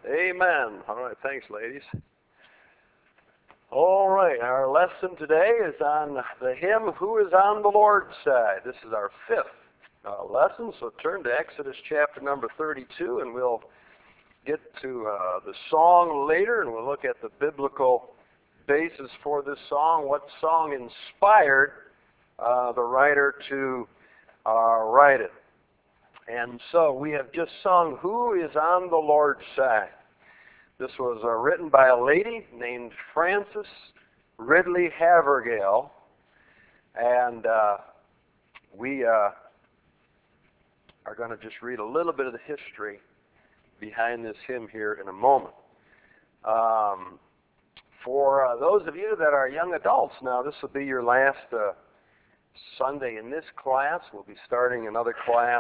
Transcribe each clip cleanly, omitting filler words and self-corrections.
Amen. All right, thanks, ladies. All right, our lesson today is on the hymn, Who is on the Lord's Side? This is our fifth lesson, so turn to Exodus chapter number 32, and we'll get to the song later, and we'll look at the biblical basis for this song, what song inspired the writer to write it. And so we have just sung, Who is on the Lord's Side? This was written by a lady named Frances Ridley Havergal, and we are going to just read a little bit of the history behind this hymn here in a moment. For those of you that are young adults now, this will be your last Sunday in this class. We'll be starting another class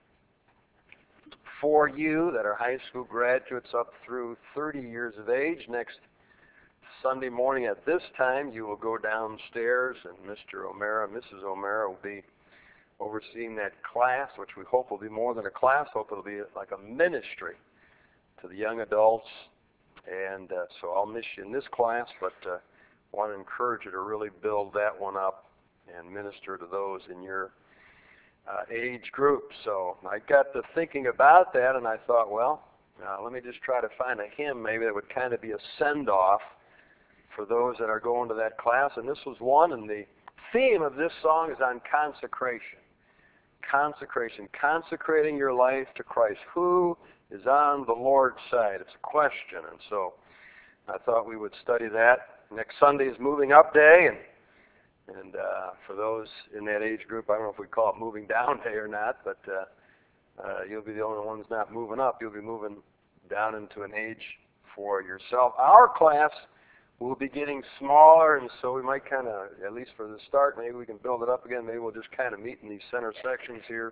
for you that are high school graduates up through 30 years of age. Next Sunday morning at this time, you will go downstairs, and Mr. O'Mara, Mrs. O'Mara will be overseeing that class, which we hope will be more than a class. Hope it'll be like a ministry to the young adults. And so I'll miss you in this class, but want to encourage you to really build that one up and minister to those in your age group. So I got to thinking about that, and I thought, well, let me just try to find a hymn maybe that would kind of be a send-off for those that are going to that class. And this was one, and the theme of this song is on consecration. Consecration, consecrating your life to Christ. Who is on the Lord's side? It's a question, and so I thought we would study that. Next Sunday is Moving Up Day, and for those in that age group, I don't know if we call it moving down day or not, but you'll be the only ones not moving up. You'll be moving down into an age for yourself. Our class will be getting smaller, and so we might kind of, at least for the start, maybe we can build it up again. Maybe we'll just kind of meet in these center sections here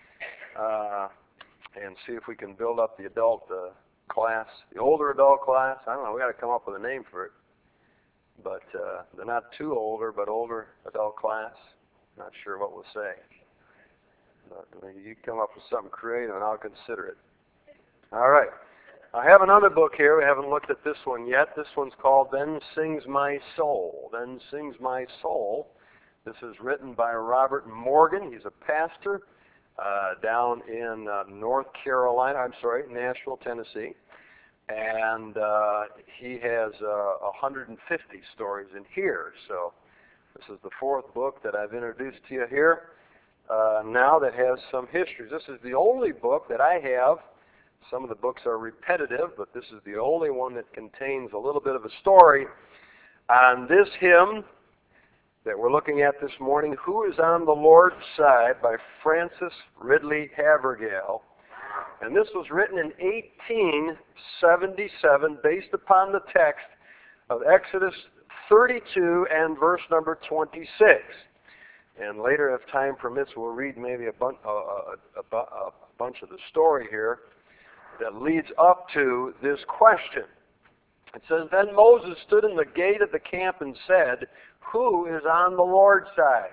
and see if we can build up the adult class, the older adult class. I don't know. We got to come up with a name for it. But they're not too older, but older adult class. Not sure what we'll say. But you come up with something creative, and I'll consider it. All right. I have another book here. We haven't looked at this one yet. This one's called Then Sings My Soul. Then Sings My Soul. This is written by Robert Morgan. He's a pastor down in Nashville, Tennessee. And he has 150 stories in here. So this is the fourth book that I've introduced to you here now that has some histories. This is the only book that I have. Some of the books are repetitive, but this is the only one that contains a little bit of a story on this hymn that we're looking at this morning, Who is on the Lord's Side, by Frances Ridley Havergal. And this was written in 1877 based upon the text of Exodus 32 and verse number 26. And later, if time permits, we'll read maybe a bunch of the story here that leads up to this question. It says, Then Moses stood in the gate of the camp and said, Who is on the Lord's side?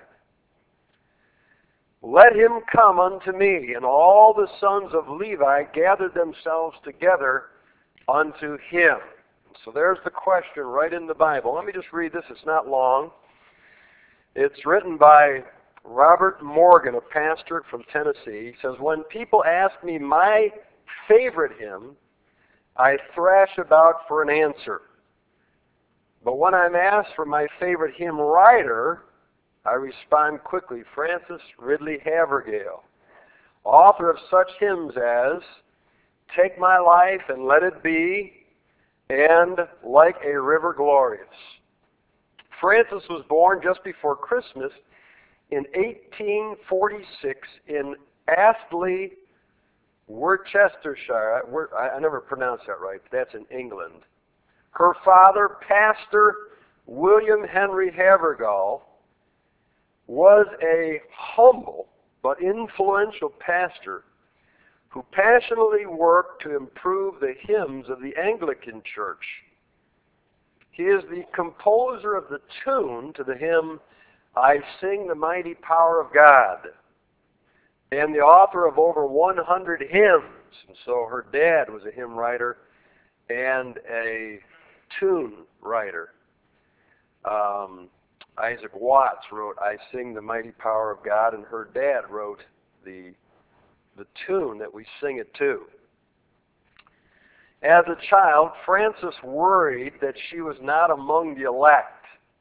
Let him come unto me. And all the sons of Levi gathered themselves together unto him. So there's the question right in the Bible. Let me just read this. It's not long. It's written by Robert Morgan, a pastor from Tennessee. He says, When people ask me my favorite hymn, I thrash about for an answer. But when I'm asked for my favorite hymn writer, I respond quickly, Frances Ridley Havergal, author of such hymns as Take My Life and Let It Be, and Like a River Glorious. Frances was born just before Christmas in 1846 in Astley, Worcestershire. I never pronounced that right. That's in England. Her father, Pastor William Henry Havergal, was a humble but influential pastor who passionately worked to improve the hymns of the Anglican Church. He is the composer of the tune to the hymn, I Sing the Mighty Power of God, and the author of over 100 hymns. And so her dad was a hymn writer and a tune writer. Isaac Watts wrote "I Sing the Mighty Power of God," and her dad wrote the tune that we sing it to. As a child, Frances worried that she was not among the elect.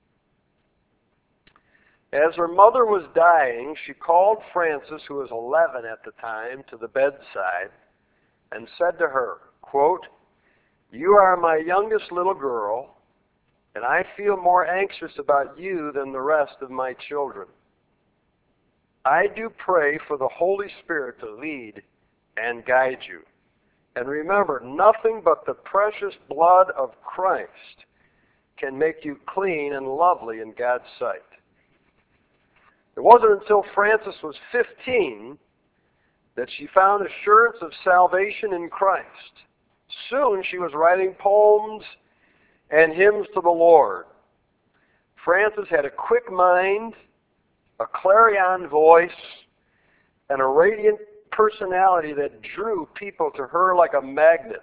As her mother was dying, she called Frances, who was 11 at the time, to the bedside and said to her, quote, "You are my youngest little girl, and I feel more anxious about you than the rest of my children. I do pray for the Holy Spirit to lead and guide you. And remember, nothing but the precious blood of Christ can make you clean and lovely in God's sight." It wasn't until Frances was 15 that she found assurance of salvation in Christ. Soon she was writing poems and hymns to the Lord. Frances had a quick mind, a clarion voice, and a radiant personality that drew people to her like a magnet.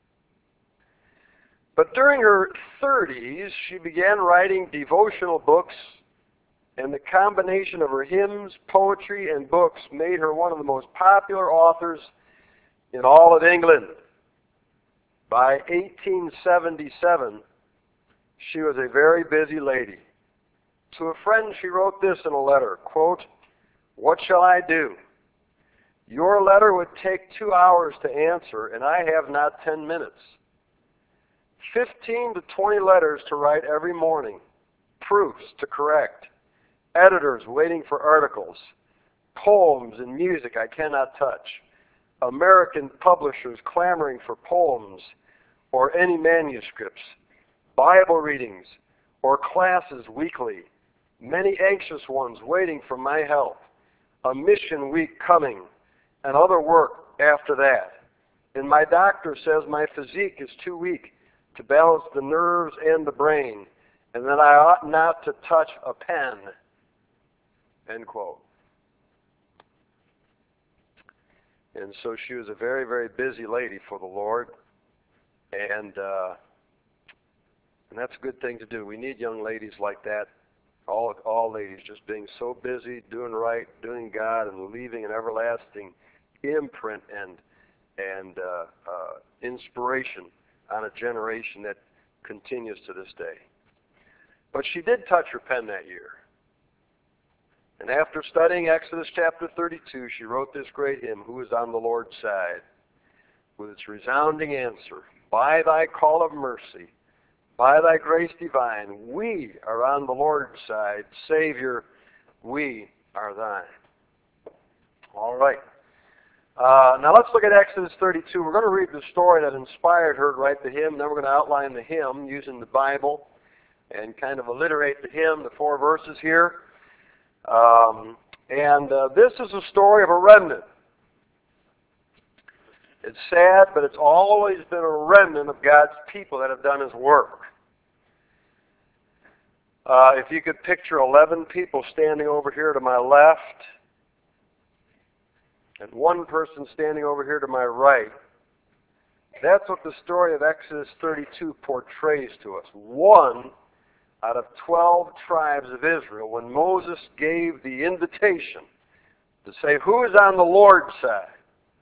But during her 30s, she began writing devotional books, and the combination of her hymns, poetry, and books made her one of the most popular authors in all of England. By 1877, she was a very busy lady. To a friend, she wrote this in a letter, quote, "What shall I do? Your letter would take 2 hours to answer, and I have not 10 minutes. 15 to 20 letters to write every morning, proofs to correct, editors waiting for articles, poems and music I cannot touch, American publishers clamoring for poems or any manuscripts, Bible readings or classes weekly, many anxious ones waiting for my help, a mission week coming, and other work after that. And my doctor says my physique is too weak to balance the nerves and the brain, and that I ought not to touch a pen." End quote. And so she was a very, very busy lady for the Lord, and that's a good thing to do. We need young ladies like that. All ladies just being so busy, doing right, doing God, and leaving an everlasting imprint and inspiration on a generation that continues to this day. But she did touch her pen that year. And after studying Exodus chapter 32, she wrote this great hymn, "Who is on the Lord's Side?" with its resounding answer, "By thy call of mercy, by thy grace divine, we are on the Lord's side. Savior, we are thine." All right. Now let's look at Exodus 32. We're going to read the story that inspired her to write the hymn. Then we're going to outline the hymn using the Bible and kind of alliterate the hymn, the 4 verses here. This is a story of a remnant. It's sad, but it's always been a remnant of God's people that have done His work. If you could picture 11 people standing over here to my left, and one person standing over here to my right, that's what the story of Exodus 32 portrays to us. One out of 12 tribes of Israel, when Moses gave the invitation to say, "Who is on the Lord's side?"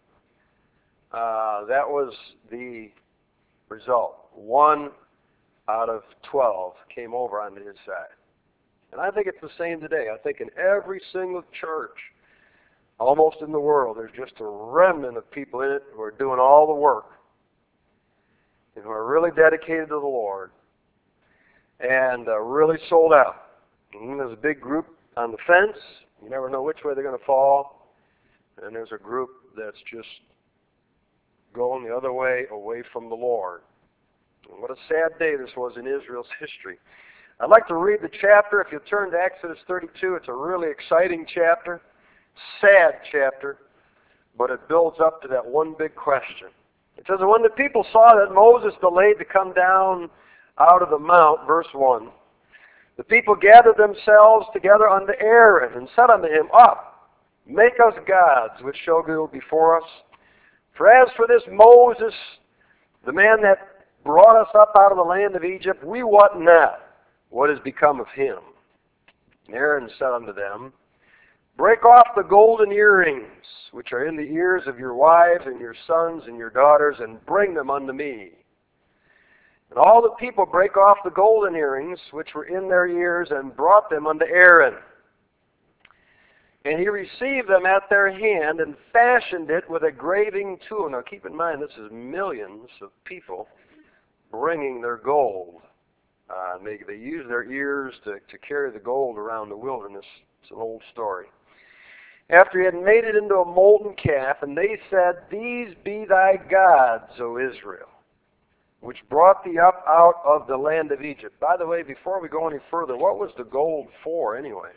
That was the result. 1 out of 12 came over onto His side. And I think it's the same today. I think in every single church, almost in the world, there's just a remnant of people in it who are doing all the work and who are really dedicated to the Lord and really sold out. And there's a big group on the fence. You never know which way they're going to fall. And there's a group that's just going the other way, away from the Lord. And what a sad day this was in Israel's history. I'd like to read the chapter. If you turn to Exodus 32, it's a really exciting chapter. Sad chapter, but it builds up to that one big question. It says, "When the people saw that Moses delayed to come down out of the mount," verse 1, "the people gathered themselves together unto Aaron and said unto him, Up, make us gods, which shall go before us. For as for this Moses, the man that brought us up out of the land of Egypt, we wot not what has become of him. And Aaron said unto them, break off the golden earrings which are in the ears of your wives and your sons and your daughters, and bring them unto me. And all the people brake off the golden earrings which were in their ears, and brought them unto Aaron. And he received them at their hand, and fashioned it with a graving tool. Now keep in mind, this is millions of people bringing their gold. They use their ears to carry the gold around the wilderness. It's an old story. After he had made it into a molten calf, and they said, these be thy gods, O Israel, which brought thee up out of the land of Egypt. By the way, before we go any further, what was the gold for anyways?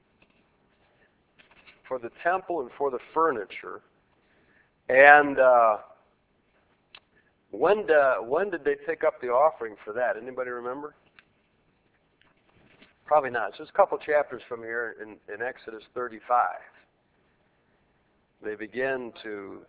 For the temple and for the furniture. And when did they take up the offering for that? Anybody remember? Probably not. It's just a couple chapters from here in Exodus 35. They begin to...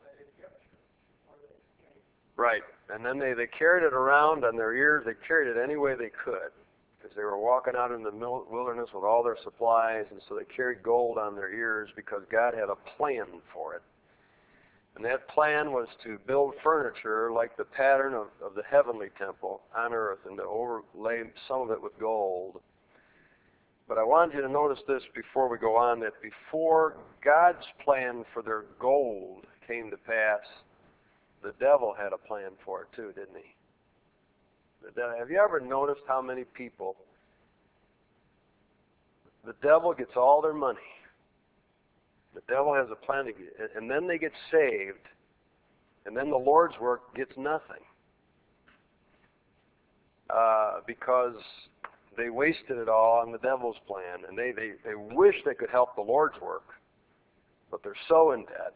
Right. And then they carried it around on their ears. They carried it any way they could, because they were walking out in the wilderness with all their supplies, and so they carried gold on their ears because God had a plan for it. And that plan was to build furniture like the pattern of the heavenly temple on earth, and to overlay some of it with gold. But I wanted you to notice this before we go on, that before God's plan for their gold came to pass, the devil had a plan for it too, didn't he? Have you ever noticed how many people, the devil gets all their money. The devil has a plan to get, and then they get saved, and then the Lord's work gets nothing. Because they wasted it all on the devil's plan, and they wish they could help the Lord's work, but they're so in debt.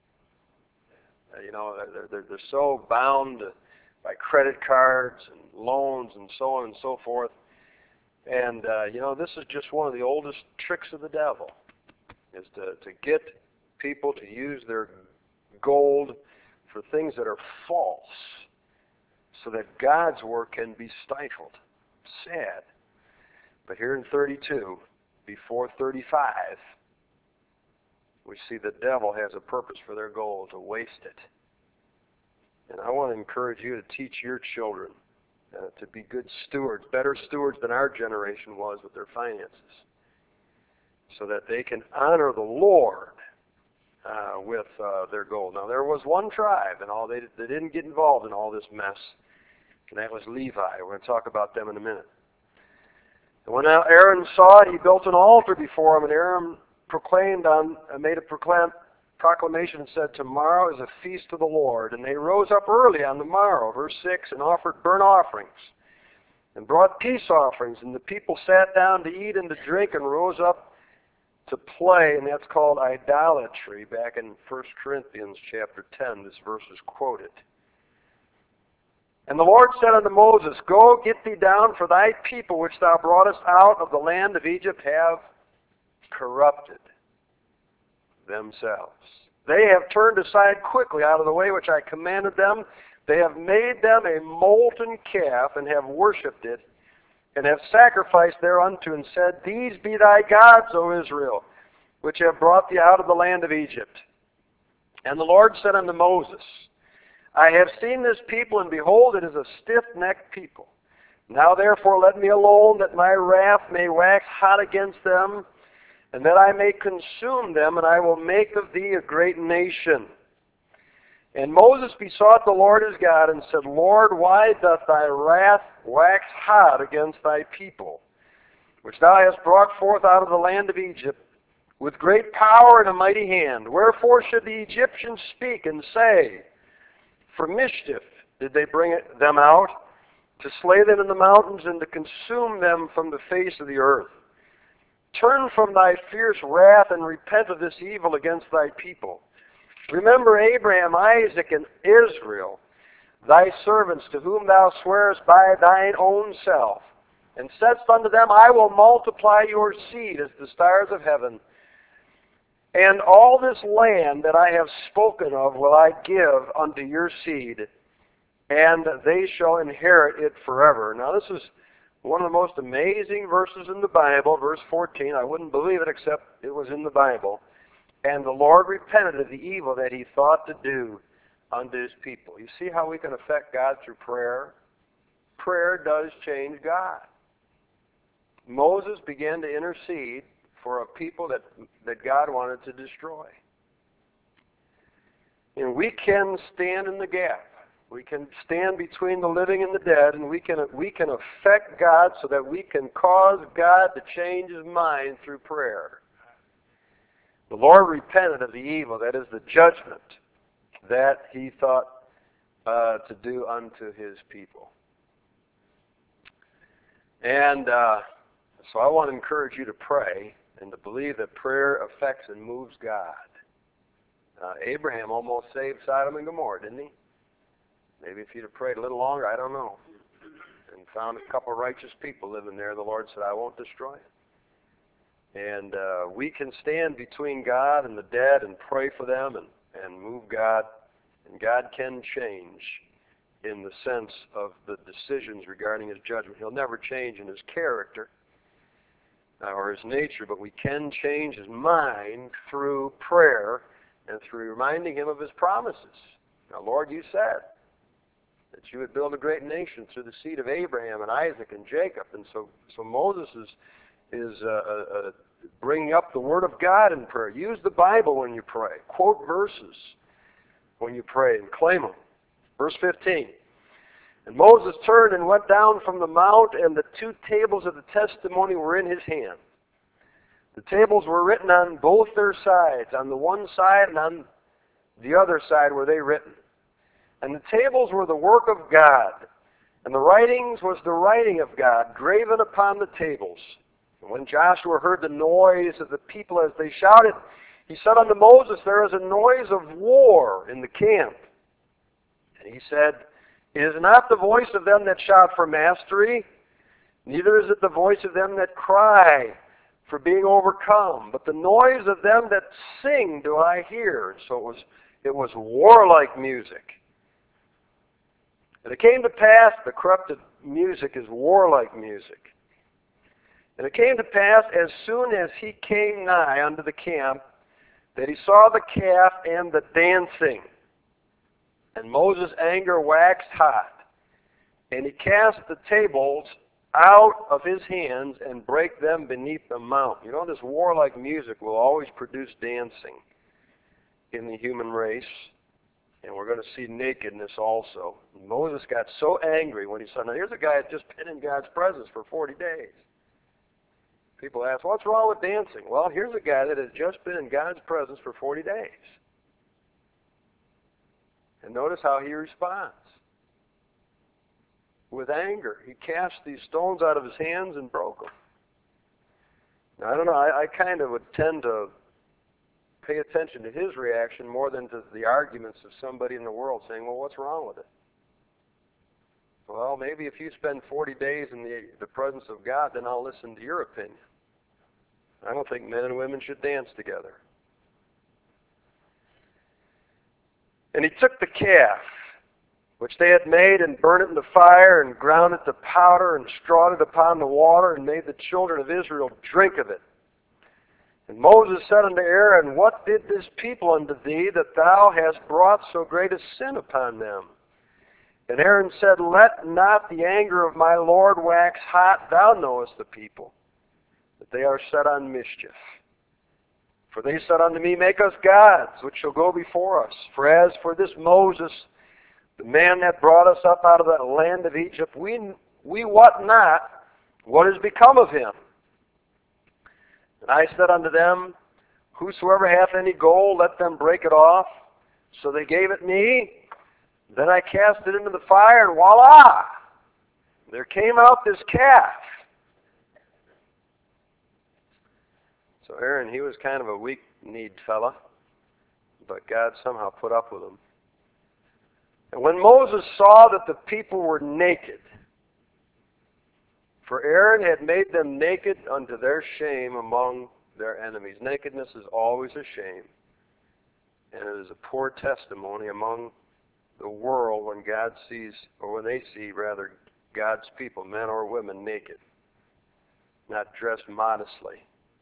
They're so bound by credit cards and loans and so on and so forth. And, this is just one of the oldest tricks of the devil, is to get people to use their gold for things that are false, so that God's work can be stifled. Sad. But here in 32, before 35, we see the devil has a purpose for their gold, to waste it. And I want to encourage you to teach your children to be good stewards, better stewards than our generation was with their finances, so that they can honor the Lord with their gold. Now, there was one tribe, and they didn't get involved in all this mess, and that was Levi. We're going to talk about them in a minute. And when Aaron saw it, he built an altar before him, and Aaron made a proclamation and said, tomorrow is a feast of the Lord. And they rose up early on the morrow, verse 6, and offered burnt offerings and brought peace offerings. And the people sat down to eat and to drink and rose up to play, and that's called idolatry. Back in 1 Corinthians chapter 10, this verse is quoted. And the Lord said unto Moses, go, get thee down, for thy people which thou broughtest out of the land of Egypt have corrupted themselves. They have turned aside quickly out of the way which I commanded them. They have made them a molten calf, and have worshipped it, and have sacrificed thereunto, and said, these be thy gods, O Israel, which have brought thee out of the land of Egypt. And the Lord said unto Moses, I have seen this people, and behold, it is a stiff-necked people. Now therefore let me alone, that my wrath may wax hot against them, and that I may consume them, and I will make of thee a great nation. And Moses besought the Lord his God, and said, Lord, why doth thy wrath wax hot against thy people, which thou hast brought forth out of the land of Egypt, with great power and a mighty hand? Wherefore should the Egyptians speak and say, for mischief did they bring them out, to slay them in the mountains, and to consume them from the face of the earth? Turn from thy fierce wrath, and repent of this evil against thy people. Remember Abraham, Isaac, and Israel, thy servants, to whom thou swearest by thine own self, and saidst unto them, I will multiply your seed as the stars of heaven. And all this land that I have spoken of will I give unto your seed, and they shall inherit it forever. Now this is one of the most amazing verses in the Bible, verse 14. I wouldn't believe it except it was in the Bible. And the Lord repented of the evil that he thought to do unto his people. You see how we can affect God through prayer? Prayer does change God. Moses began to intercede for a people that God wanted to destroy. And we can stand in the gap. We can stand between the living and the dead, and we can affect God so that we can cause God to change his mind through prayer. The Lord repented of the evil, that is the judgment, that he thought to do unto his people. And so I want to encourage you to pray and to believe that prayer affects and moves God. Abraham almost saved Sodom and Gomorrah, didn't he? Maybe if he'd have prayed a little longer, I don't know. And found a couple of righteous people living there, the Lord said, I won't destroy it. And we can stand between God and the dead and pray for them and move God. And God can change in the sense of the decisions regarding his judgment. He'll never change in his character or his nature, but we can change his mind through prayer and through reminding him of his promises. Now, Lord, you said that you would build a great nation through the seed of Abraham and Isaac and Jacob. And so Moses is bringing up the Word of God in prayer. Use the Bible when you pray. Quote verses when you pray and claim them. Verse 15. And Moses turned and went down from the mount, and the 2 tables of the testimony were in his hand. The tables were written on both their sides. On the one side and on the other side were they written. And the tables were the work of God, and the writings was the writing of God, graven upon the tables. And when Joshua heard the noise of the people as they shouted, he said unto Moses, there is a noise of war in the camp. And he said, it is not the voice of them that shout for mastery, neither is it the voice of them that cry for being overcome, but the noise of them that sing do I hear. And so it was warlike music. And it came to pass, the corrupted music is warlike music. And it came to pass, as soon as he came nigh unto the camp, that he saw the calf and the dancing. And Moses' anger waxed hot, and he cast the tables out of his hands and brake them beneath the mount. You know, this warlike music will always produce dancing in the human race. And we're going to see nakedness also. Moses got so angry when he saw, now here's a guy that's just been in God's presence for 40 days. People ask, what's wrong with dancing? Well, here's a guy that has just been in God's presence for 40 days. And notice how he responds. With anger. He cast these stones out of his hands and broke them. Now, I don't know, I kind of would tend to pay attention to his reaction more than to the arguments of somebody in the world saying, well, what's wrong with it? Well, maybe if you spend 40 days in the presence of God, then I'll listen to your opinion. I don't think men and women should dance together. And he took the calf, which they had made, and burned it in the fire, and ground it to powder, and strawed it upon the water, and made the children of Israel drink of it. And Moses said unto Aaron, what did this people unto thee, that thou hast brought so great a sin upon them? And Aaron said, let not the anger of my Lord wax hot. Thou knowest the people, that they are set on mischief. For they said unto me, make us gods, which shall go before us. For as for this Moses, the man that brought us up out of the land of Egypt, we wot not what is become of him. And I said unto them, whosoever hath any gold, let them break it off. So they gave it me. Then I cast it into the fire, and voila! There came out this calf. So Aaron, he was kind of a weak-kneed fella, but God somehow put up with him. And when Moses saw that the people were naked, for Aaron had made them naked unto their shame among their enemies. Nakedness is always a shame, and it is a poor testimony among the world when God sees, or when they see, rather, God's people, men or women, naked, not dressed modestly.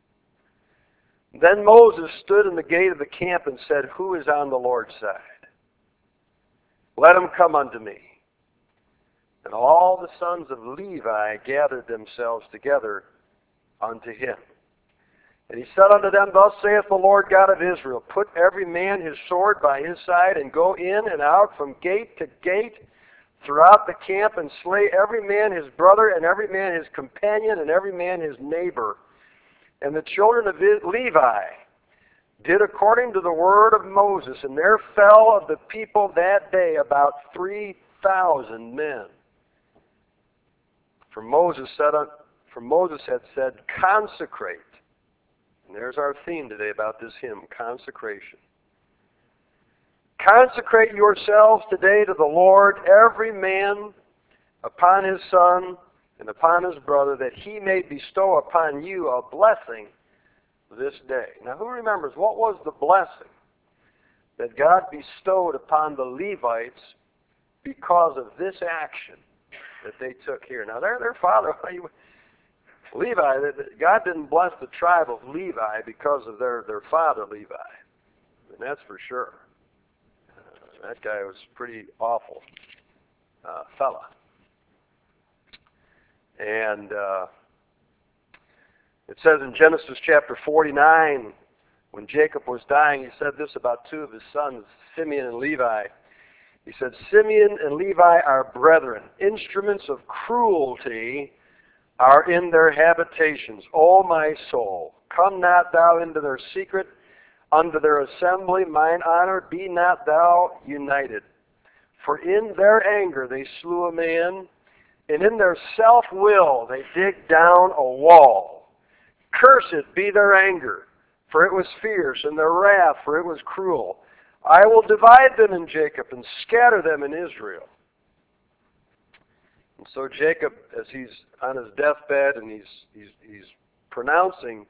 Then Moses stood in the gate of the camp and said, "Who is on the Lord's side? Let him come unto me." And all the sons of Levi gathered themselves together unto him. And he said unto them, "Thus saith the Lord God of Israel, Put every man his sword by his side, and go in and out from gate to gate throughout the camp, and slay every man his brother, and every man his companion, and every man his neighbor." And the children of Levi did according to the word of Moses, and there fell of the people that day about 3,000 men. For Moses had said, "Consecrate." And there's our theme today about this hymn, consecration. "Consecrate yourselves today to the Lord, every man upon his son and upon his brother, that he may bestow upon you a blessing this day." Now, who remembers what was the blessing that God bestowed upon the Levites because of this action that they took here? Now, their father, Levi, God didn't bless the tribe of Levi because of their father Levi. And that's for sure. That guy was a pretty awful fella. And it says in Genesis chapter 49, when Jacob was dying, he said this about two of his sons, Simeon and Levi. He said, "Simeon and Levi are brethren. Instruments of cruelty are in their habitations. O my soul, come not thou into their secret, unto their assembly, mine honor, be not thou united. For in their anger they slew a man, and in their self-will they dig down a wall. Cursed be their anger, for it was fierce, and their wrath, for it was cruel. I will divide them in Jacob and scatter them in Israel." And so Jacob, as he's on his deathbed and he's pronouncing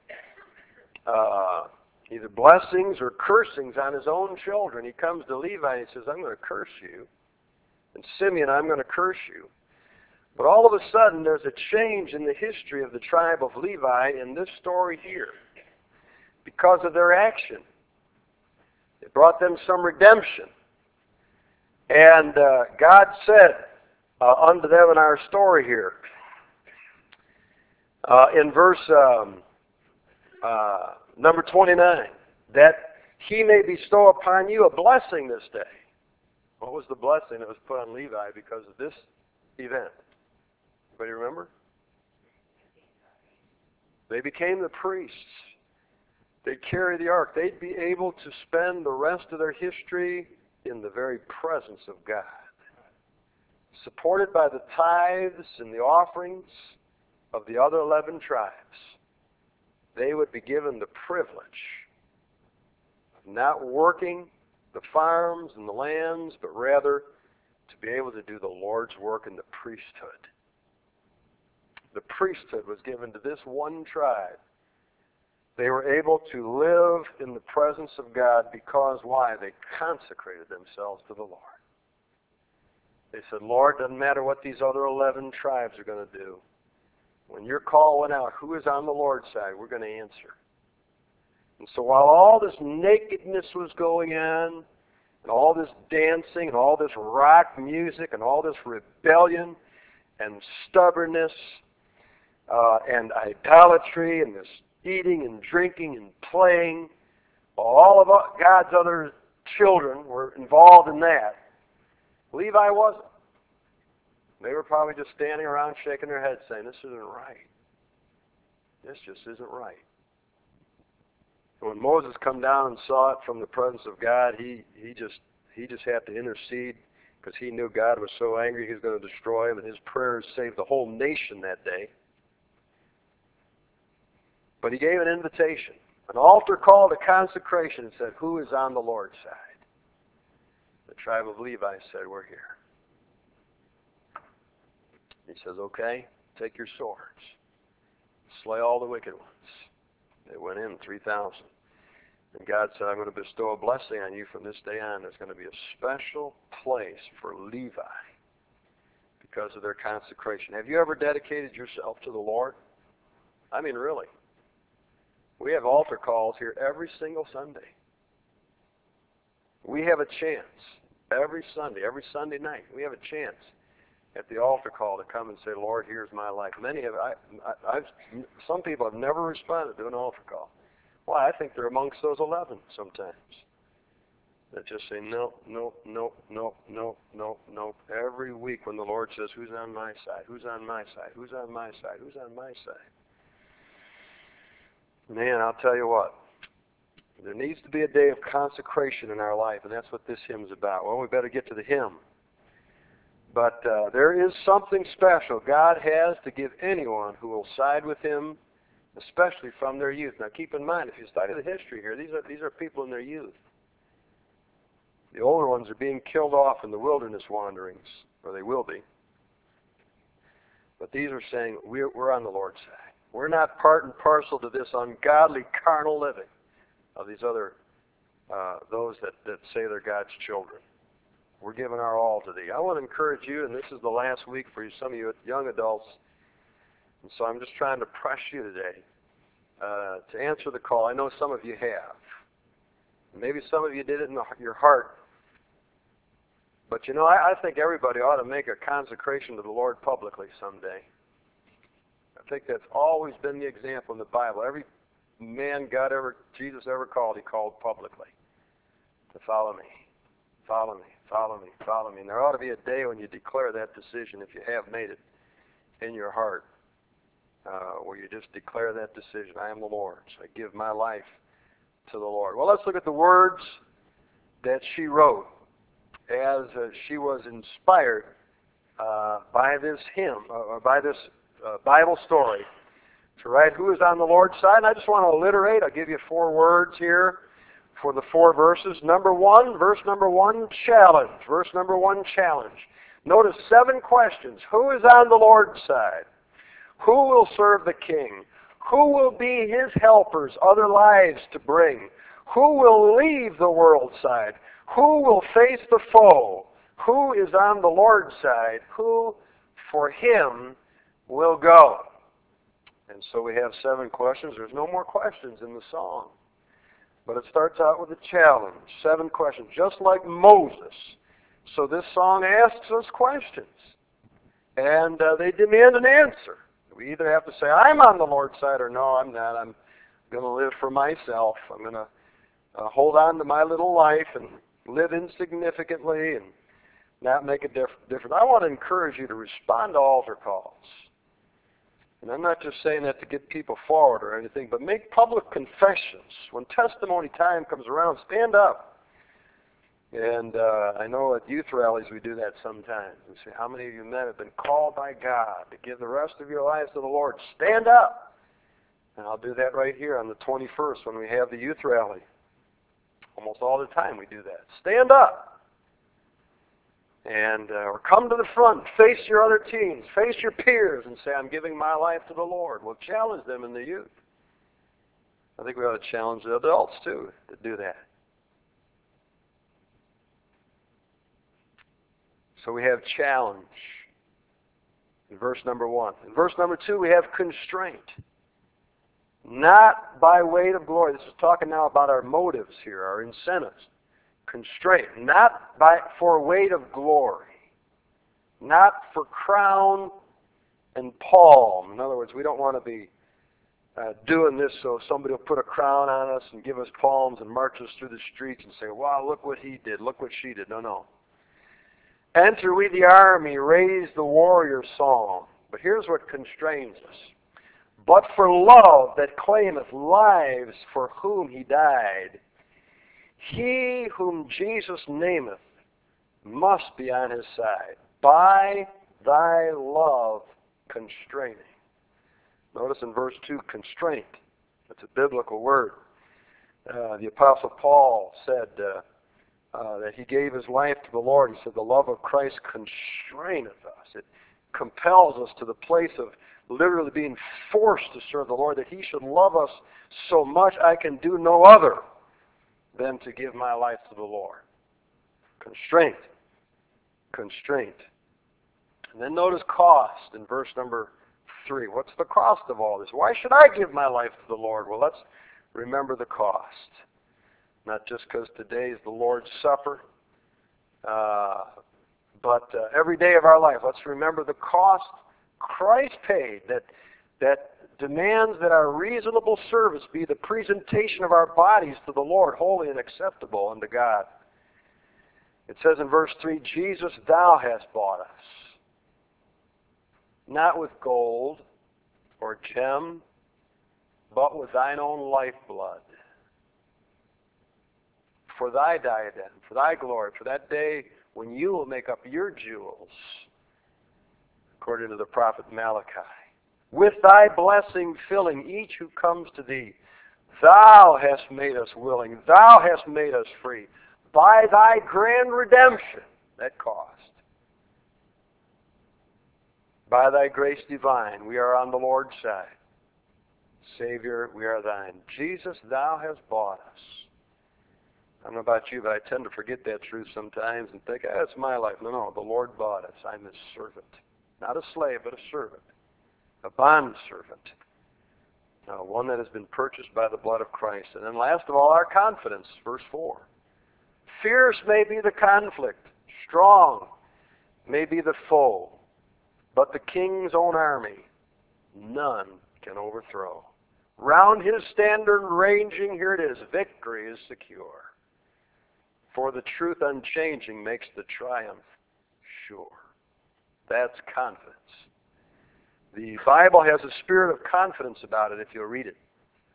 either blessings or cursings on his own children, he comes to Levi and he says, "I'm going to curse you. And Simeon, I'm going to curse you." But all of a sudden, there's a change in the history of the tribe of Levi in this story here because of their action. It brought them some redemption. And God said unto them in our story here, in verse number 29, that he may bestow upon you a blessing this day. What was the blessing that was put on Levi because of this event? Anybody remember? They became the priests. They'd carry the ark. They'd be able to spend the rest of their history in the very presence of God, supported by the tithes and the offerings of the other 11 tribes. They would be given the privilege of not working the farms and the lands, but rather to be able to do the Lord's work in the priesthood. The priesthood was given to this one tribe. They were able to live in the presence of God because, why? They consecrated themselves to the Lord. They said, "Lord, doesn't matter what these other 11 tribes are going to do. When your call went out, who is on the Lord's side? We're going to answer." And so while all this nakedness was going on, and all this dancing, and all this rock music, and all this rebellion, and stubbornness, and idolatry, and this eating and drinking and playing, all of God's other children were involved in that. Levi wasn't. They were probably just standing around shaking their heads saying, "This isn't right. This just isn't right." And when Moses come down and saw it from the presence of God, he just had to intercede because he knew God was so angry he was going to destroy him, and his prayers saved the whole nation that day. But he gave an invitation, an altar call to consecration, and said, "Who is on the Lord's side?" The tribe of Levi said, "We're here." He says, "Okay, take your swords. Slay all the wicked ones." They went in, 3,000. And God said, "I'm going to bestow a blessing on you from this day on. There's going to be a special place for Levi because of their consecration. Have you ever dedicated yourself to the Lord? I mean, really. We have altar calls here every single Sunday. We have a chance every Sunday night. We have a chance at the altar call to come and say, Lord, here's my life. Some people have never responded to an altar call. Why? I think they're amongst those 11 sometimes. That just say, no, no, no, no, no, no, no. Every week when the Lord says, who's on my side? Who's on my side? Who's on my side? Who's on my side? Man, I'll tell you what. There needs to be a day of consecration in our life, and that's what this hymn's about. Well, we better get to the hymn. But there is something special God has to give anyone who will side with Him, especially from their youth. Now, keep in mind, if you study the history here, these are people in their youth. The older ones are being killed off in the wilderness wanderings, or they will be. But these are saying, we're on the Lord's side. We're not part and parcel to this ungodly carnal living of these other, those that say they're God's children. We're giving our all to Thee. I want to encourage you, and this is the last week for you, some of you young adults, and so I'm just trying to press you today to answer the call. I know some of you have. Maybe some of you did it in your heart. But you know, I think everybody ought to make a consecration to the Lord publicly someday. I think that's always been the example in the Bible. Every man Jesus ever called, He called publicly to follow me, follow me, follow me, follow me. And there ought to be a day when you declare that decision, if you have made it in your heart, where you just declare that decision. I am the Lord's. I give my life to the Lord. Well, let's look at the words that she wrote as she was inspired by this hymn, or by this Bible story, to write who is on the Lord's side. And I just want to alliterate. I'll give you 4 words here for the 4 verses. Verse number 1, challenge. Verse number 1, challenge. Notice 7 questions. Who is on the Lord's side? Who will serve the King? Who will be His helpers, other lives to bring? Who will leave the world's side? Who will face the foe? Who is on the Lord's side? Who for Him will go? And so we have 7 questions. There's no more questions in the song. But it starts out with a challenge. 7 questions, just like Moses. So this song asks us questions. And they demand an answer. We either have to say, I'm on the Lord's side, or no, I'm not. I'm going to live for myself. I'm going to hold on to my little life and live insignificantly and not make a difference. I want to encourage you to respond to altar calls. And I'm not just saying that to get people forward or anything, but make public confessions. When testimony time comes around, stand up. And I know at youth rallies we do that sometimes. We say, how many of you men have been called by God to give the rest of your lives to the Lord? Stand up. And I'll do that right here on the 21st when we have the youth rally. Almost all the time we do that. Stand up. And or come to the front, face your other teens, face your peers, and say, I'm giving my life to the Lord. Well, challenge them in the youth. I think we ought to challenge the adults, too, to do that. So we have challenge in verse number 1. In verse number 2, we have constraint. Not by weight of glory. This is talking now about our motives here, our incentives. Constraint. Not for weight of glory. Not for crown and palm. In other words, we don't want to be doing this so somebody will put a crown on us and give us palms and march us through the streets and say, wow, look what he did, look what she did. No, no. Enter we the army, raise the warrior song. But here's what constrains us. But for love that claimeth lives for whom He died, he whom Jesus nameth must be on His side. By thy love constraining. Notice in verse 2, constraint. That's a biblical word. The Apostle Paul said that he gave his life to the Lord. He said, the love of Christ constraineth us. It compels us to the place of literally being forced to serve the Lord, that He should love us so much I can do no other than to give my life to the Lord. Constraint. constraint. And then notice cost in verse number 3. What's the cost of all this? Why should I give my life to the Lord? Well, let's remember the cost. Not just because today is the Lord's Supper, but every day of our life. Let's remember the cost Christ paid that demands that our reasonable service be the presentation of our bodies to the Lord, holy and acceptable unto God. It says in verse 3, Jesus, thou hast bought us, not with gold or gem, but with thine own lifeblood. For thy diadem, for thy glory, for that day when you will make up your jewels, according to the prophet Malachi. With thy blessing filling each who comes to thee. Thou hast made us willing. Thou hast made us free. By thy grand redemption, that cost. By thy grace divine, we are on the Lord's side. Savior, we are thine. Jesus, thou hast bought us. I don't know about you, but I tend to forget that truth sometimes and think, it's my life. No, the Lord bought us. I'm His servant. Not a slave, but a servant. A bondservant. One that has been purchased by the blood of Christ. And then last of all, our confidence, verse 4. Fierce may be the conflict, strong may be the foe, but the King's own army none can overthrow. Round His standard ranging, here it is, victory is secure. For the truth unchanging makes the triumph sure. That's confidence. The Bible has a spirit of confidence about it if you'll read it.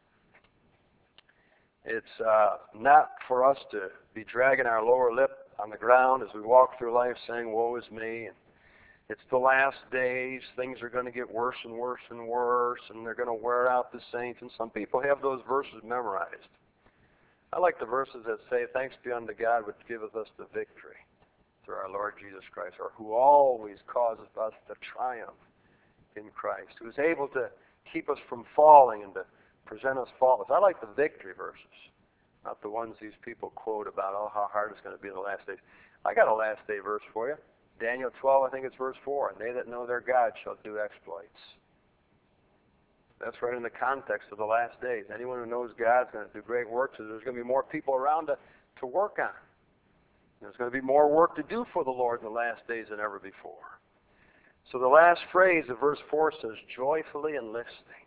It's not for us to be dragging our lower lip on the ground as we walk through life saying, woe is me. And it's the last days. Things are going to get worse and worse and worse, and they're going to wear out the saints. And some people have those verses memorized. I like the verses that say, thanks be unto God which giveth us the victory through our Lord Jesus Christ, or who always causeth us to triumph in Christ, who is able to keep us from falling and to present us faultless. I like the victory verses, not the ones these people quote about, how hard it's going to be in the last days. I got a last day verse for you. Daniel 12, I think it's verse 4. And they that know their God shall do exploits. That's right in the context of the last days. Anyone who knows God's going to do great works, so there's going to be more people around to work on. There's going to be more work to do for the Lord in the last days than ever before. So the last phrase of verse 4 says, joyfully enlisting.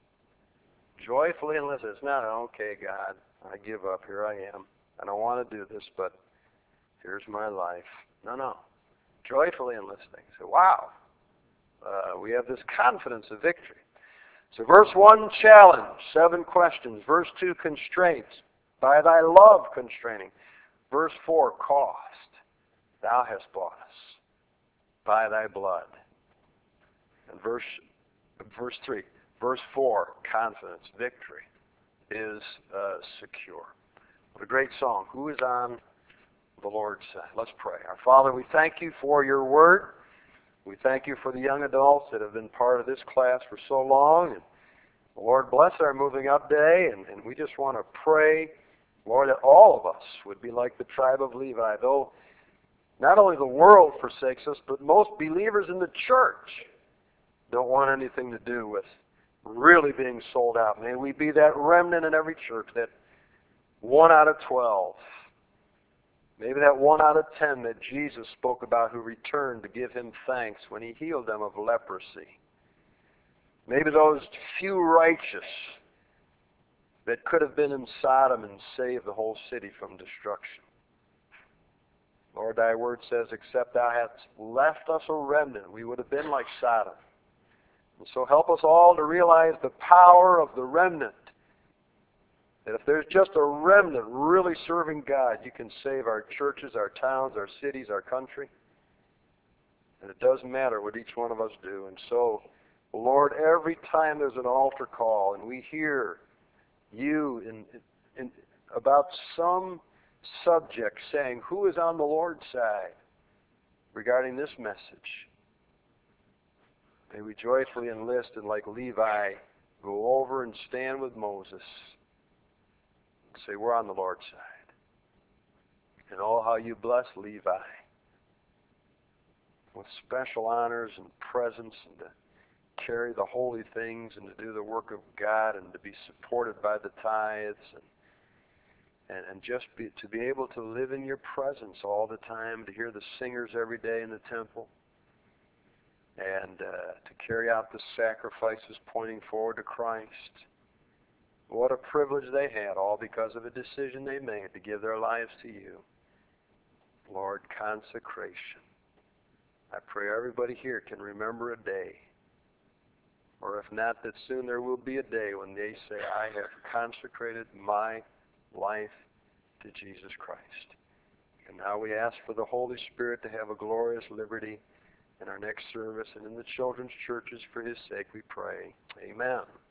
Joyfully enlisting. It's not, okay, God, I give up. Here I am. I don't want to do this, but here's my life. No. Joyfully enlisting. So, wow. We have this confidence of victory. So verse 1, challenge, 7 questions. Verse 2, constraints, by thy love constraining. Verse 4, cost, thou hast bought us by thy blood. And verse 3, verse 4, confidence, victory is secure. What a great song. Who is on the Lord's side? Let's pray. Our Father, we thank you for your word. We thank you for the young adults that have been part of this class for so long. And Lord, bless our moving up day. And we just want to pray, Lord, that all of us would be like the tribe of Levi. Though not only the world forsakes us, but most believers in the church don't want anything to do with really being sold out. May we be that remnant in every church, that 1 out of 12. Maybe that 1 out of 10 that Jesus spoke about who returned to give him thanks when he healed them of leprosy. Maybe those few righteous that could have been in Sodom and saved the whole city from destruction. Lord, thy word says, except thou hadst left us a remnant, we would have been like Sodom. And so help us all to realize the power of the remnant. That if there's just a remnant really serving God, you can save our churches, our towns, our cities, our country. And it doesn't matter what each one of us do. And so, Lord, every time there's an altar call and we hear you in about some subject saying, who is on the Lord's side regarding this message, may we joyfully enlist and like Levi go over and stand with Moses. Say, we're on the Lord's side. And oh, how you bless Levi. with special honors and presents, and to carry the holy things and to do the work of God and to be supported by the tithes and just to be able to live in your presence all the time, to hear the singers every day in the temple, and to carry out the sacrifices pointing forward to Christ. What a privilege they had, all because of a decision they made to give their lives to you. Lord, consecration. I pray everybody here can remember a day, or if not, that soon there will be a day when they say, I have consecrated my life to Jesus Christ. And now we ask for the Holy Spirit to have a glorious liberty in our next service and in the children's churches. For His sake we pray. Amen.